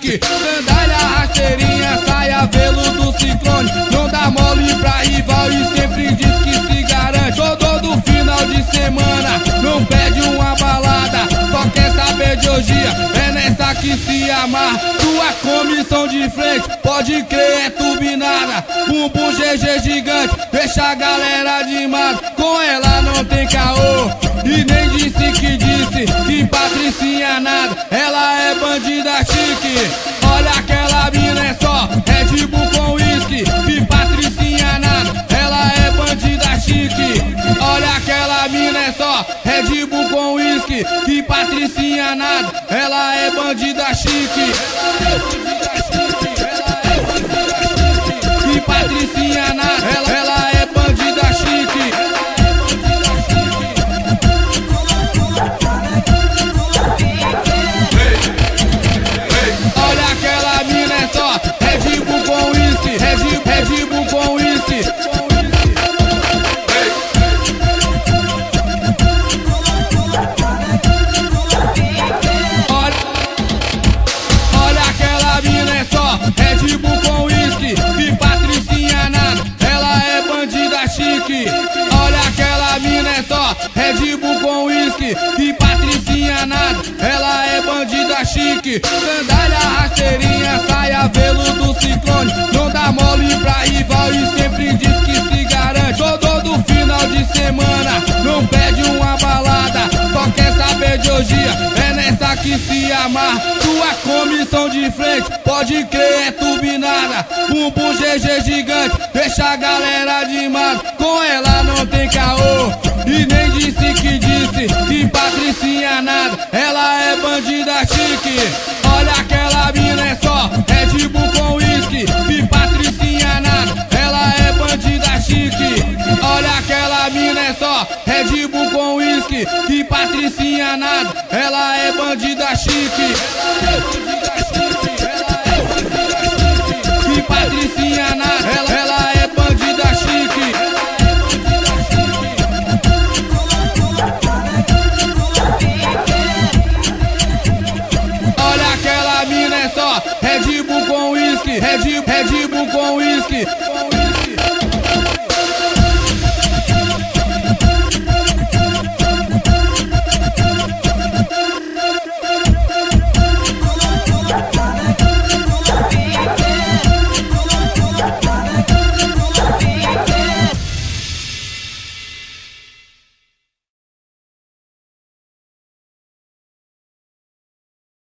chique. Sandália, rasteirinha, saia, veludo, ciclone. Não dá mole pra rival e sempre diz que se garante. Todo final de semana não pede uma balada, só quer saber de orgia, é nessa que se amarra. Tua comissão de frente, pode crer, é turbinada. Bumbum GG gigante, deixa a galera de mato. Com ela não tem caô, e nem disse que Patricinha nada. Ela é bandida chique, olha aquela mina é só Red Bull com whisky. Que Patricinha nada, ela é bandida chique. Olha aquela mina é só Red Bull com whisky. Que Patricinha nada, ela é bandida chique. Que Patricinha nada, ela é bandida chique. Olha aquela mina é só Red Bull com whisky. Red Bull com whisky. Olha aquela mina é só Red Bull com whisky. Que Patricinha nada, ela é bandida chique. Olha aquela mina é só Red Bull com whisky. Que Patricinha nada, ela é bandida chique. Sandália, rasteirinha, saia, veludo, ciclone. Não dá mole pra rival e sempre diz que se garante. Todo final de semana não pede uma balada, só quer saber de orgia, é nessa que se amarra. Tua comissão de frente, pode crer, é turbinada. Bumbum GG gigante, deixa a galera de mato. Com ela não tem caô, e nem disse que Patricinha nada. Ela é bandida chique, olha aquela mina é só Red Bull com whisky. Que Patricinha nada, ela é bandida chique. Olha aquela mina é só Red Bull com whisky. Que Patricinha nada, ela é bandida chique. Que Patricinha nada, ela é bandida chique. Olha aquela mina é só Red Bull com whisky. Red Bull com whisky.